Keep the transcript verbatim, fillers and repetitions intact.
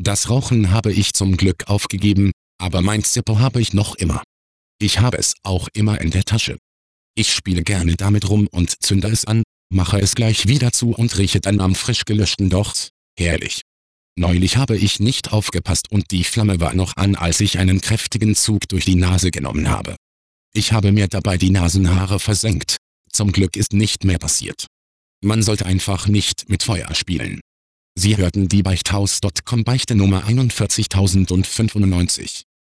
Das Rauchen habe ich zum Glück aufgegeben, aber mein Zippo habe ich noch immer. Ich habe es auch immer in der Tasche. Ich spiele gerne damit rum und zünde es an, mache es gleich wieder zu und rieche dann am frisch gelöschten Docht. Herrlich. Neulich habe ich nicht aufgepasst und die Flamme war noch an, als ich einen kräftigen Zug durch die Nase genommen habe. Ich habe mir dabei die Nasenhaare versenkt. Zum Glück ist nicht mehr passiert. Man sollte einfach nicht mit Feuer spielen. Sie hörten die Beichthaus Punkt com Beichte Nummer einundvierzigtausendfünfundneunzig.